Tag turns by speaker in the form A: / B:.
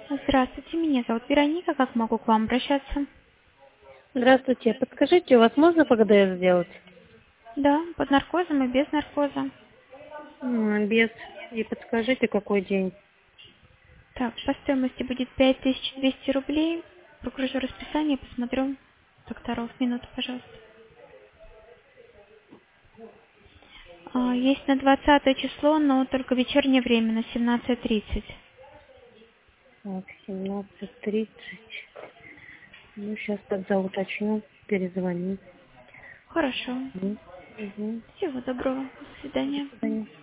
A: Здравствуйте, меня зовут Вероника. Как могу к вам обращаться?
B: Здравствуйте. Подскажите, у вас можно ПГДС сделать?
A: Да, под наркозом и без наркоза.
B: Без. И подскажите, какой день?
A: Так, по стоимости будет 5200 рублей. Прогружу расписание, посмотрю докторов. Минуту, пожалуйста. Есть на 20 число, но только вечернее время, на 17:30.
B: Так, 17:30. Ну, сейчас тогда уточню, перезвоню.
A: Хорошо.
B: Угу.
A: Всего доброго. До
B: До
A: свидания.
B: свидания.